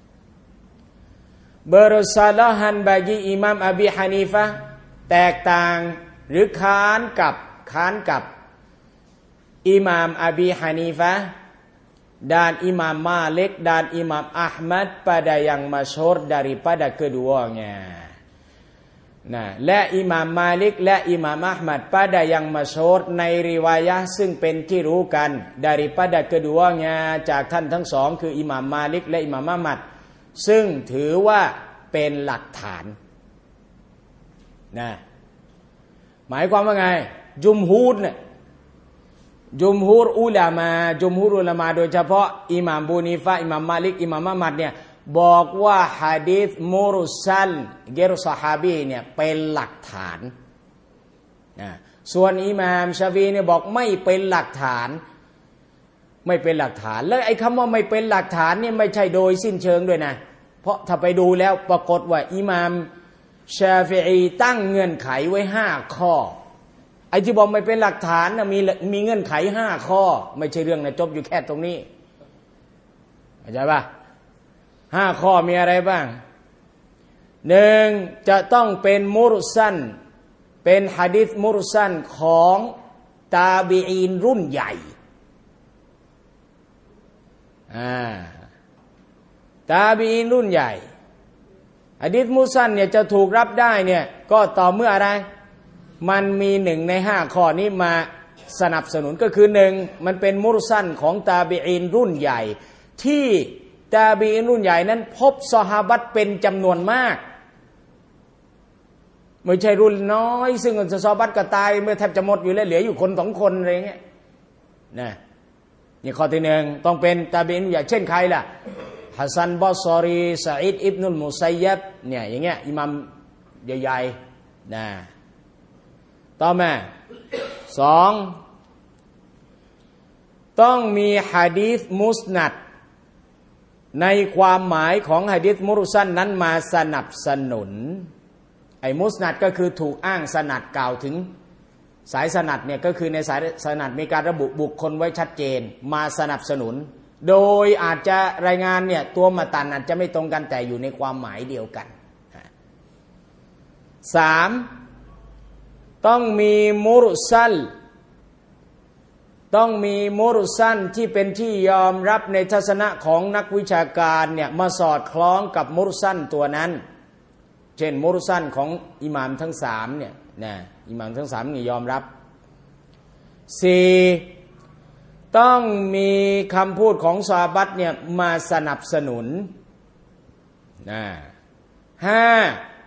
bersalahan bagi Imam Abi Hanifah แตกต่างหรือค้านกับค้านกับอิหม่ามอบีฮานีฟะห์ dan Imam Malik dan Imam Ahmad pada yang masyhur daripada keduanya. Nah, และอิหม่ามมาลิกและอิหม่ามอะห์มัด pada yang masyhur ในริวายะห์ซึ่งเป็นที่รู้กัน daripada keduanya จากท่านทั้งสองคืออิหม่ามมาลิกและอิหม่ามอะห์มัดซึ่งถือว่าเป็นหลักฐานนะหมายความว่าไงจุมฮูรเนี่ยจุมฮูรอุลามะจุมฮูรอุลามะโดยเฉพาะอิหม่ามบูนีฟะอิหม่ามมาลิกอิหม่ามอะห์มัดเนี่ยบอกว่าหะดีษมุรซัลเกรซอฮาบีเนี่ยเป็นหลักฐานนะส่วนอิหม่ามชาฟีเนี่ยบอกไม่เป็นหลักฐานไม่เป็นหลักฐานแล้วไอ้คำว่าไม่เป็นหลักฐานเนี่ยไม่ใช่โดยสิ้นเชิงด้วยนะเพราะถ้าไปดูแล้วปรากฏว่าอิหม่ามชาฟิอีตั้งเงื่อนไขไว้ห้าข้อไอ้ที่บอกไม่เป็นหลักฐานนะมีมีเงื่อนไขห้าข้อไม่ใช่เรื่องนะจบอยู่แค่ตรงนี้เข้าใจป่ะห้าข้อมีอะไรบ้างหนึ่งจะต้องเป็นมุรซัลเป็นหะดีษมุรซัลของตาบีอีนรุ่นใหญ่อ่าตาบีอีนรุ่นใหญ่หะดีษมุรซัลเนี่ยจะถูกรับได้เนี่ยก็ต่อเมื่ออะไรมันมีหนึ่งในห้าข้อนี้มาสนับสนุนก็คือหนึ่งมันเป็นมุรซัลของตาบีอีนรุ่นใหญ่ที่ตาบีอินรุ่นใหญ่นั้นพบซอฮาบะห์เป็นจำนวนมากไม่ใช่รุ่นน้อยซึ่งซอฮาบะห์ก็ตายเมื่อแทบจะหมดอยู่แล้วเหลืออยู่คนสองคนอะไรเงี้ยนะนี่ข้อที่หนึ่งต้องเป็นตาบีอินรุ่นใหญ่เช่นใครล่ะฮัสซันบอศรีซะอีดอิบนุลมุซัยยับเนี่ยอย่างเงี้ยอิหม่ามใหญ่ๆนะต่อมาสองต้องมีหะดีษมุสนัดในความหมายของหะดีษมุรซัลนั้นมาสนับสนุนไอ้มุสนัดก็คือถูกอ้างสนัดกล่าวถึงสายสนัดเนี่ยก็คือในสายสนัดมีการระบุบุคคลไว้ชัดเจนมาสนับสนุนโดยอาจจะรายงานเนี่ยตัวมะตันอาจจะไม่ตรงกันแต่อยู่ในความหมายเดียวกันสามต้องมีมุรซัลต้องมีมุรซัลที่เป็นที่ยอมรับในทัศนะของนักวิชาการเนี่ยมาสอดคล้องกับมุรซัลตัวนั้นเช่นมุรซัลของอิหม่ามทั้งสามเนี่ยนะอิหม่ามทั้งสามนี่ยอมรับสี่ต้องมีคำพูดของซอฮาบะห์เนี่ยมาสนับสนุนนะห้า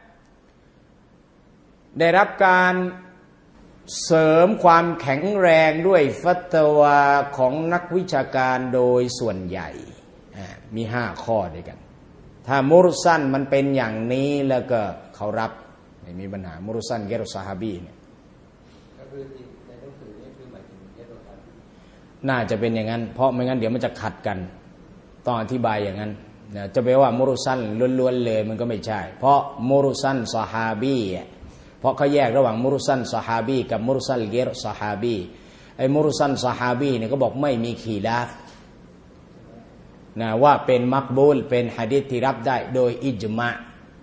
ได้รับการเสริมความแข็งแรงด้วยฟัตวาของนักวิชาการโดยส่วนใหญ่มีห้าข้อด้วยกันถ้ามุรซัลมันเป็นอย่างนี้แล้วก็เขารับไม่มีปัญหามุรซัลเกรซอฮาบีเนี่ยก็คือในหนังสือนี่คือหมายถึงเกรซอฮาบีน่าจะเป็นอย่างนั้นเพราะไม่งั้นเดี๋ยวมันจะขัดกันต้องอธิบายอย่างนั้นนะจะไปว่ามุรซัลล้วนๆเลยมันก็ไม่ใช่เพราะมุรซัลซอฮาบีเพราะเขาแยกระหว่างมุรซัลซอฮาบีกับมุรซัลเกรซอฮาบีไอ้มุรซัลซอฮาบีเนี่ยก็บอกไม่มีขีลาฟนะว่าเป็นมักบูลเป็นหะดีษที่รับได้โดยอิจมะ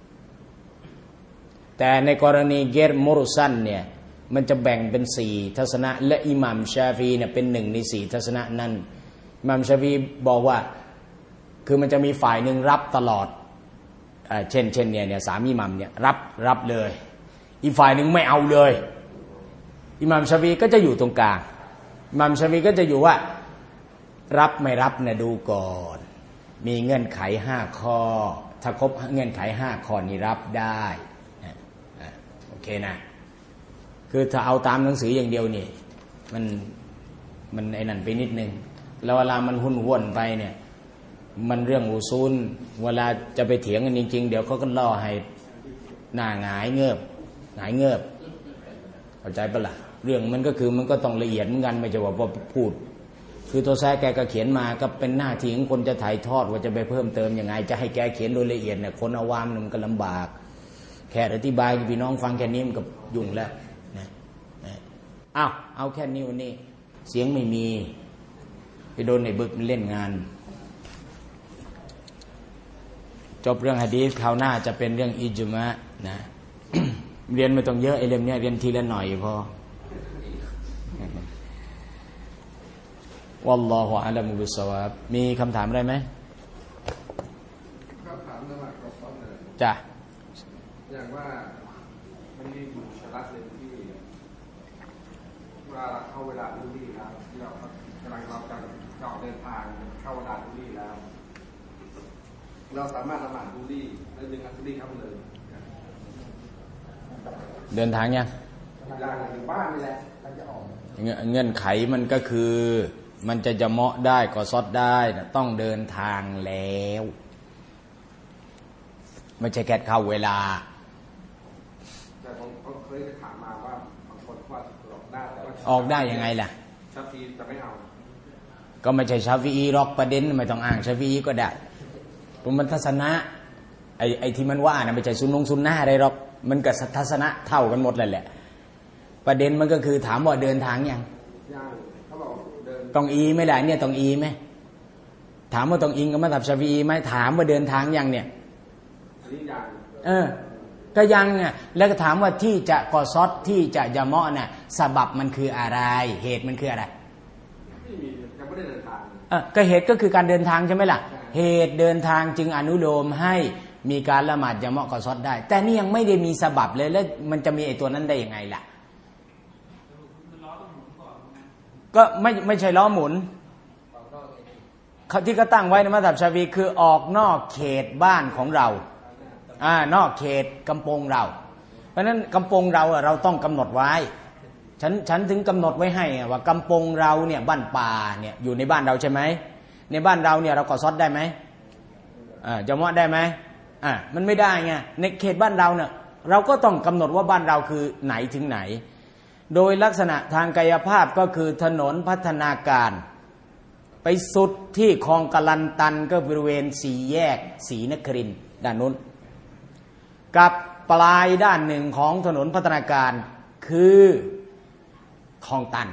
แต่ในกรณีเกรมุรซัลเนี่ยมันจะแบ่งเป็นสี่ทัศนะและอิหม่ามชาฟีเนี่ยเป็นหนึ่งในสี่ทัศนะนั้นอิหม่ามชาฟีบอกว่าคือมันจะมีฝ่ายหนึ่งรับตลอดเช่นเช่นเนี่ยเนี่ยสามอิหม่ามเนี่ยรับรับเลยอีกฝ่ายหนึ่งไม่เอาเลยอิหม่ามชาฟีก็จะอยู่ตรงกลางอิหม่ามชาฟีก็จะอยู่ว่ารับไม่รับนะดูก่อนมีเงื่อนไขห้าข้อถ้าครบเงื่อนไขห้าข้อนี้รับได้โอเคนะคือถ้าเอาตามหนังสืออย่างเดียวนี่มันมันไอ้นั่นไปนิดนึงแล้วเวลามันหุ่นห้วนไปเนี่ยมันเรื่องอุซูลเวลาจะไปเถียงกันจริงๆเดี๋ยวเขาก็ล่อให้หน้าหงายเงือบหงายเงือบเข้าใจปะล่ะเรื่องมันก็คือมันก็ต้องละเอียดเหมือนกันไม่ใช่ว่าพอพูดคือตัวแท้แกก็เขียนมาก็เป็นหน้าที่ของคนจะถ่ายทอดว่าจะไปเพิ่มเติมยังไงจะให้แกเขียนโดยละเอียดเนี่ยคนเอาวามมันก็ลำบากแค่อธิบายพี่น้องฟังแค่นี้มันก็ยุ่งแล้วนะอ้าวเอาแค่นี้วันนี้เสียงไม่มีไปโดนในบึกมันเล่นงานจบเรื่องหะดีษคราวหน้าจะเป็นเรื่องอิจมะนะ เรียนไม่ต้องเยอะไอ้เรื่องนี้เรียนทีละหน่อยพอวัลลอฮุอะลัมุบิศวาบมีคำถามอะไรไหมคำถามนั่นแหละก็ซ้อนเลยจ้ะอย่างว่ามันมีอยู่ชลัดเลยที่เวลาเข้าเวลาดูดีแล้วที่เรากำลังเราจะออกเดินทางเข้าเวลาดูดีแล้วเราสามารถละหมาดดูดีและดึงอัสลีเข้าเลยเดินทางยังอย่างถึงบ้านนี่แหละเราจะออกเงื่อนไขมันก็คือมันจะจะเหมาะได้ก็ซดได้ต้องเดินทางแล้วไม่ใช่แค่เข้าเวลาแต่ผมเคยถามมาว่าบางคนว่าออกได้แต่ว่าออกได้ยังไงล่ะชาฟีจะไม่เอาก็ไม่ใช่ชาฟีอีหรอกประเด็นไม่ต้องอ้างชาฟีอีก็ได้ผมมันทัศนะไอ้ไอ้ที่มันว่านะไม่ใช่ซุนนงซุนนะอะไรหรอกมันกับทัศนะเท่ากันหมดเลยแหละประเด็นมันก็คือถามว่าเดินทางยังต้องอีไหมล่ะเนี่ยต้องอีไหมถามว่าต้องอิงกับมัธยบชาฟีอีไหมถามว่าเดินทางยังเนี่ยเออก็ยังอ่ะแล้วก็ถามว่าที่จะกอซอดที่จะยะเมาะน่ะสบับมันคืออะไรเหตุมันคืออะไรไม่มียังไม่ได้เดินทางเออก็เหตุก็คือการเดินทางใช่ไหมล่ะเหตุเดินทางจึงอนุโลมให้มีการละหมาดยะเมาะกอซอดได้แต่นี่ยังไม่ได้มีสบับเลยแล้วมันจะมีไอ้ตัวนั้นได้ยังไงล่ะก็ไม่ไม่ใช่ล้อหมุนเขาที่ก็ตั้งไว้ในมัธยบชาฟีอีคือออกนอกเขตบ้านของเราอ่านอกเขตกำปงเราเพราะฉะนั้นกำปงเราเราต้องกำหนดไว้ฉันฉันถึงกำหนดไว้ให้ว่ากำปงเราเนี่ยบ้านป่าเนี่ยอยู่ในบ้านเราใช่ไหมในบ้านเราเนี่ยเรากอซอดได้ไหมอ่าจะเหมาะได้ไหมอ่ามันไม่ได้ไงในเขตบ้านเราเนี่ยเราก็ต้องกำหนดว่าบ้านเราคือไหนถึงไหนโดยลักษณะทางกายภาพก็คือถนนพัฒนาการไปสุดที่คลองกะลันตันก็บริเวณสี่แยกศรีนครินทร์ด้านนู้นกับปลายด้านหนึ่งของถนนพัฒนาการคือคลองตัน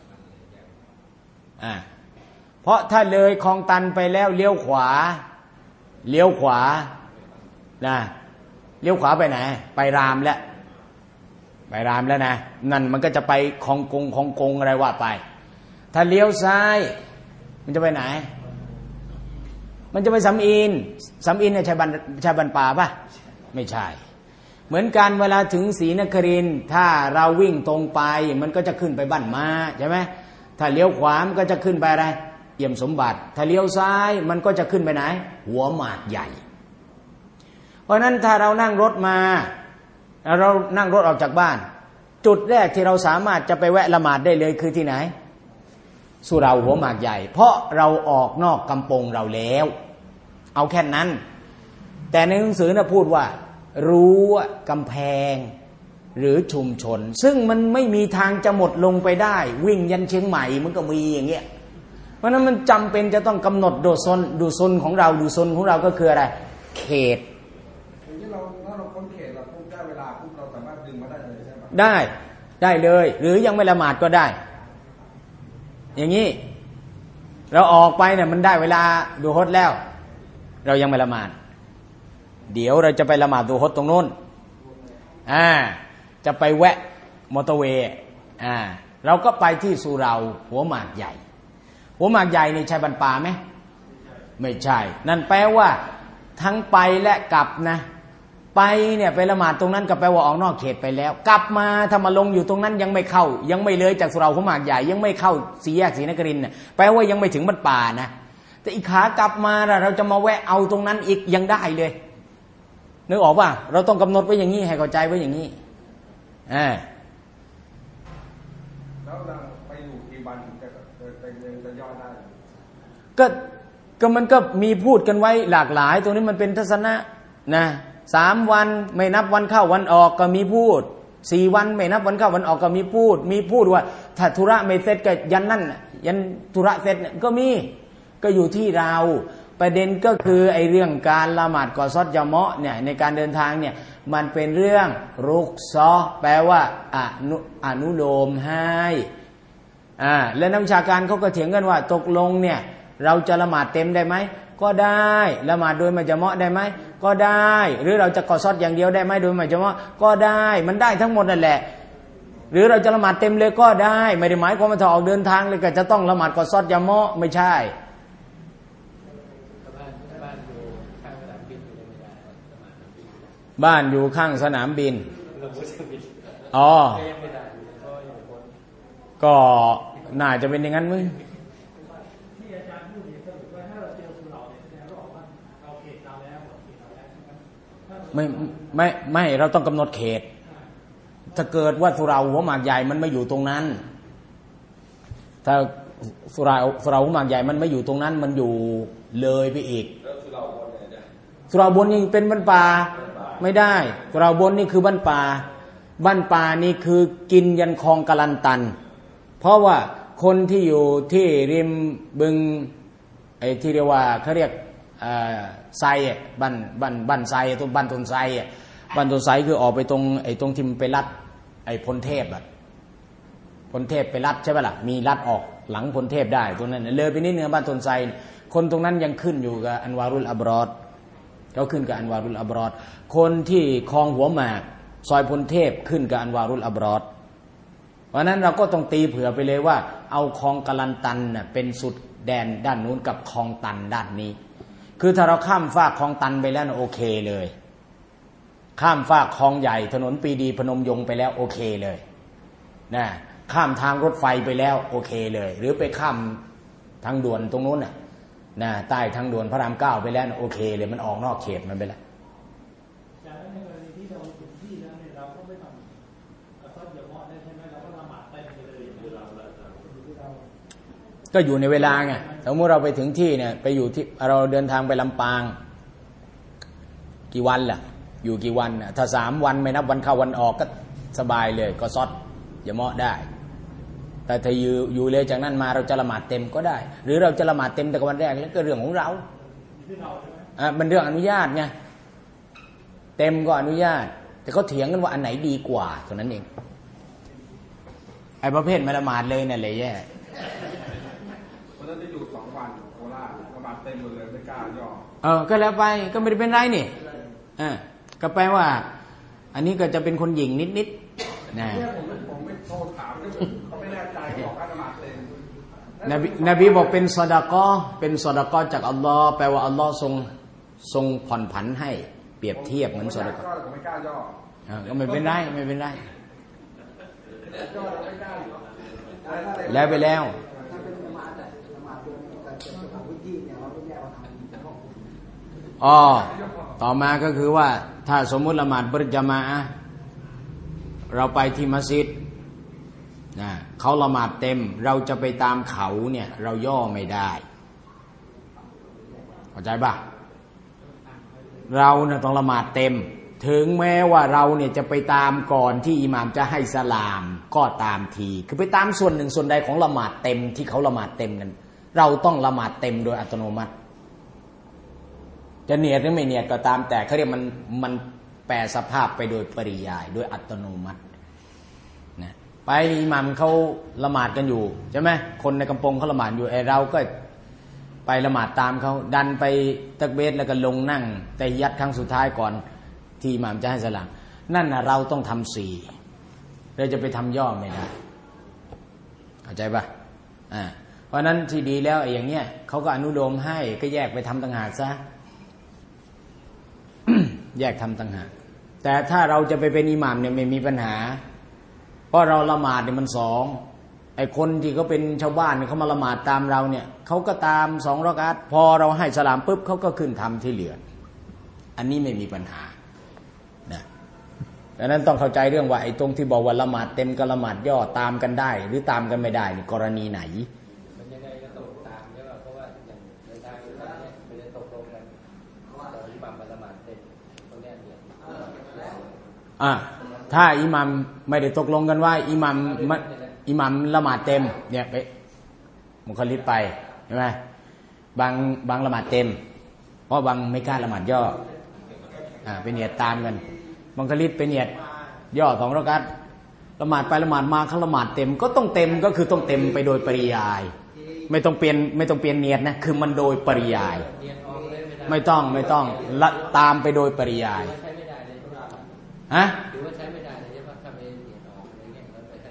อ่าเพราะถ้าเลยคลองตันไปแล้วเลี้ยวขวาเลี้ยวขวานะเลี้ยวขวาไปไหนไปรามแล้วไปรามแล้วนะนั่นมันก็จะไปคลองกงคลองกงอะไรว่าไปถ้าเลี้ยวซ้ายมันจะไปไหนมันจะไปสำอินสำอินเนี่ยใช่บันใช่บันป่าป่ะไม่ใช่เหมือนกันเวลาถึงศรีนครินทร์ถ้าเราวิ่งตรงไปมันก็จะขึ้นไปบ้านม้าใช่ไหมถ้าเลี้ยวขวามันก็จะขึ้นไปอะไรเอี่ยมสมบัติถ้าเลี้ยวซ้ายมันก็จะขึ้นไปไหนหัวหมากใหญ่เพราะนั้นถ้าเรานั่งรถมาเรานั่งรถออกจากบ้านจุดแรกที่เราสามารถจะไปแวะละหมาดได้เลยคือที่ไหนสุเหร่าหัวหมากใหญ่เพราะเราออกนอกกำปงเราแล้วเอาแค่นั้นแต่ในหนังสือนะพูดว่ารั้วกำแพงหรือชุมชนซึ่งมันไม่มีทางจะหมดลงไปได้วิ่งยันเชียงใหม่มันก็มีอย่างเงี้ยเพราะนั้นมันจำเป็นจะต้องกำหนดโดซนดูซนของเราดูซนของเราก็คืออะไรเขตอย่างนี้เราถ้าเราพ้นเขตเราพ้นได้เวลาปุ๊บเราสามารถดึงมาได้เลยใช่ไหมได้ได้เลยหรือยังไม่ละหมาดก็ได้อย่างนี้เราออกไปเนี่ยมันได้เวลาดูฮดแล้วเรายังไม่ละหมาดเดี๋ยวเราจะไปละหมาดดูฮดตรงโน้นอ่าจะไปแวะมอเตอร์เวย์อ่าเราก็ไปที่สุเหร่าหัวหมากใหญ่หัวหมากใหญ่นี่ใช่บันป่าไหมไม่ใช่นั่นแปลว่าทั้งไปและกลับนะไปเนี่ยไปละหมาดตรงนั้นก็แปลว่าออกนอกเขตไปแล้วกลับมาถ้ามาลงอยู่ตรงนั้นยังไม่เข้ายังไม่เลยจากสุเหร่าหัวหมากใหญ่ยังไม่เข้าสี่แยกศรีนครินทร์เนี่ยแปลว่ายังไม่ถึงบ้านป่านะแต่อีกขากลับมาเราจะมาแวะเอาตรงนั้นอีกยังได้เลยนึกออกป่ะเราต้องกำหนดไว้อย่างนี้ให้เข้าใจไว้อย่างนี้อ่าแล้วเราไปอยู่กี่วันจะจะจะย่อได้ก็ก็มันก็มีพูดกันไว้หลากหลายตรงนี้มันเป็นทัศนะนะสามวันไม่นับวันเข้าวันออกก็มีพูดสี่วันไม่นับวันเข้าวันออกก็มีพูดมีพูดว่าถ้าธุระไม่เสร็จก็ยันนั่นยันธุระเสร็จก็มีก็อยู่ที่เราประเด็นก็คือไอ้เรื่องการละหมาดกอซอดยะเมาะเนี่ยในการเดินทางเนี่ยมันเป็นเรื่องรุกซอแปลว่าอนุอนุโลมให้อ่าและนักวิชาการเขาก็เถียงกันว่าตกลงเนี่ยเราจะละหมาดเต็มได้ไหมก็ได้ละหมาดโดยมัจญะเมาะได้ไหมก็ได้หรือเราจะกอซอดอย่างเดียวได้ไหมโดยมัจญะเมาะก็ได้มันได้ทั้งหมดนั่นแหละหรือเราจะละหมาดเต็มเลยก็ได้ไม่ได้หมายความว่าถ้าออกเดินทางเลยก็จะต้องละหมาดกอซอดยะเมาะไม่ใช่บ้านอยู่ข้างสนามบินอ๋อก็น่าจะเป็นอย่างนั้นมึงไม่ไม่ไม่เราต้องกำหนดเขตถ้าเกิดว่าสุราหัวหมากใหญ่มันไม่อยู่ตรงนั้นถ้าสุราสุราหัวหมากใหญ่มันไม่อยู่ตรงนั้นมันอยู่เลยไปอีกสุราบนนี่เป็นบ้านป่าไม่ได้สุราบนนี่คือบ้านป่าบ้านป่านี่คือกินยันคลองกะลันตันเพราะว่าคนที่อยู่ที่ริมบึงไอ้ที่เรียกว่าเขาเรียกไซบ้านบ้านบ้านไซตรงบ้านต้นไซบ้านต้นไซคือออกไปตรงไอ้ตรงที่มันไปลัดไอ้พลเทพอะพลเทพไปลัดใช่ป่ะล่ะมีลัดออกหลังพลเทพได้ตรงนั้นเลยไปนิดนึงบ้านต้นไซคนตรงนั้นยังขึ้นอยู่กับอันวารุลอับรอดเขาขึ้นกับอันวารุลอับรอดคนที่คลองหัวหมากซอยพลเทพขึ้นกับอันวารุลอับรอดเพราะนั้นเราก็ต้องตีเผื่อไปเลยว่าเอาคลองกะลันตันน่ะเป็นสุดแดนด้านนู้นกับคลองตันด้านนี้คือถ้าเราข้ามฟากคลองตันไปแล้วนะโอเคเลยข้ามฟากคลองใหญ่ถนนปรีดีพนมยงค์ไปแล้วโอเคเลยนะข้ามทางรถไฟไปแล้วโอเคเลยหรือไปข้ามทางด่วนตรงนู้นน่ะนะใต้ทางด่วนพระรามเก้าไปแล้วนะโอเคเลยมันออกนอกเขตมันไปแล้วก็อยู่ในเวลาไงสมมติเราไปถึงที่เนี่ยไปอยู่ที่เราเดินทางไปลำปางกี่วันล่ะอยู่กี่วันน่ะถ้าสามวันไม่นับวันเข้าวันออกก็สบายเลยก็ซอดอย่าเหมาะได้แต่ถ้าอยู่อยู่เลยจากนั้นมาเราจะละหมาดเต็มก็ได้หรือเราจะละหมาดเต็มแต่วันแรกแล้วก็เรื่องของเราอ่ะมันเรื่องอนุญาตไงเต็มก็อนุญาตแต่เขาเถียงกันว่าอันไหนดีกว่าเท่านั้นเองไอ้ประเภทไม่ละหมาดเลยนั่นเลยแย่วันนั้นได้อยู่สองวันโคราชละหมาดเต็มหมดเลยไม่กล้าย่อเออก็แล้วไปก็ไม่ได้เป็นไรนี่อ่าก็แปลว่าอันนี้ก็จะเป็นคนหญิงนิดๆนะผมผมไม่โทรถามเขาไม่แน่ใจบอกว่าละหมาดเต็มนบีนบีบอกเป็นซอดาก้อเป็นซอดาก้อจากอัลลอฮ์แปลว่าอัลลอฮ์ทรงทรงผ่อนผันให้เปรียบเทียบเหมือนซอดาก้อผมไม่กล้าย่ออ่าก็ไม่เป็นไรไม่เป็นไรแล้วไปแล้วอ๋อต่อมาก็คือว่าถ้าสมมุติละหมาดบัรญะมาอะห์เราไปที่มัสยิดนะเขาละหมาดเต็มเราจะไปตามเขาเนี่ยเราย่อไม่ได้เข้าใจป่ะเราเนี่ยต้องละหมาดเต็มถึงแม้ว่าเราเนี่ยจะไปตามก่อนที่อิหม่ามจะให้สลามก็ตามทีคือไปตามส่วนหนึ่งส่วนใดของละหมาดเต็มที่เขาละหมาดเต็มกันเราต้องละหมาดเต็มโดยอัตโนมัติจะเนียดหรือไม่เนียดก็ตามแต่เขาเรียกมันมันแปรสภาพไปโดยปริยายโดยอัตโนมัตินะไปอิหม่ามเขาละหมาดกันอยู่ใช่ไหมคนในกำปงเขาละหมาดอยู่ไอเราก็ไปละหมาดตามเขาดันไปตักเบสแล้วก็ลงนั่งแต่ยัดครั้งสุดท้ายก่อนที่อิหม่ามจะให้สลามนั่นนะเราต้องทำสี่เราจะไปทำย่อไม่ได้เข้าใจปะอ่าเพราะนั้นที่ดีแล้วไอ้อย่างเงี้ยเขาก็อนุโลมให้ก็แยกไปทำต่างหากซะ แยกทำต่างหากแต่ถ้าเราจะไปเป็นอิหม่ามเนี่ยไม่มีปัญหาเพราะเราละหมาดเนี่ยมันสองไอ้คนที่เขาเป็นชาวบ้านเนี่ยเขามาละหมาดตามเราเนี่ยเขาก็ตามสองรอกอัตพอเราให้สลามปุ๊บเขาก็ขึ้นทำที่เหลืออันนี้ไม่มีปัญหานะดังนั้นต้องเข้าใจเรื่องว่าไอ้ตรงที่บอกว่าละหมาดเต็มกับละหมาดย่อตามกันได้หรือตามกันไม่ได้นี่กรณีไหนมันยังไงก็ตกตามใช่ป่ะเพราะว่าอย่างในทางนี้ไม่ได้ตกลงกันเพราะว่าอิหม่ามละหมาดเต็มตรงนี้เนี่ยอ่ะถ้าอิหม่ามไม่ได้ตกลงกันว่าอิหม่ามอิหม่ามละหมาดเต็มเนี่ยไปมุคลิฟไปใช่ไหมบางบางละหมาดเต็มเพราะบางไม่กล้าละหมาดย่ออ่าไปเนียดตามกันบางคลิฟไปเนียดย่อสองรอกอัตละหมาดไปละหมาดมาเขาละหมาดเต็มก็ต้องเต็มก็คือต้องเต็มไปโดยปริยายไม่ต้องเปลี่ยนไม่ต้องเปลี่ยนเนียดนะคือมันโดยปริยายไม่ต้องไม่ต้องละตามไปโดยปริยายฮะ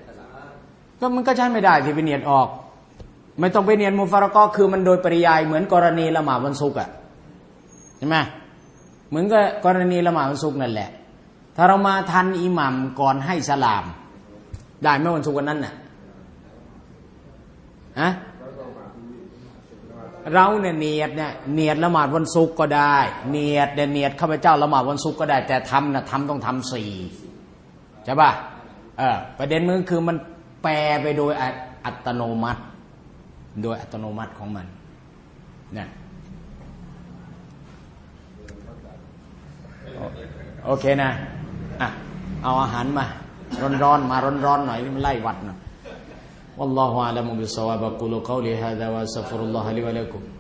ก็มันก็ใช้ไม่ได้ที่ไปเนียดออกไม่ต้องไปเนียดมุฟารากอคือมันโดยปริยายเหมือนกรณีละหมาดวันศุกร์อ่ะใช่ไหมเหมือนกับกรณีละหมาดวันศุกร์นั่นแหละถ้าเรามาทันอิหมัมก่อนให้สลามได้ไหมวันศุกร์วันนั้นน่ะฮะเราเนี่ยเนียดเนี่ยเนียดละหมาดวันศุกร์ก็ได้เนียดเนี่ยเนียดข้าพเจ้าละหมาดวันศุกร์ก็ได้แต่ทำนะทำต้องทำสี่ใช่ป่ะเออประเด็นมันคือมันแปลไปโดยอัตโนมัติโดยอัตโนมัติของมันเนี่ยโอเคนะอ่ะเอาอาหารมาร้อนๆมาร้อนๆหน่อยมันไล่วัดนะ والله أعلم بالصواب أقول قولي هذا وأستغفر الله لي ولكم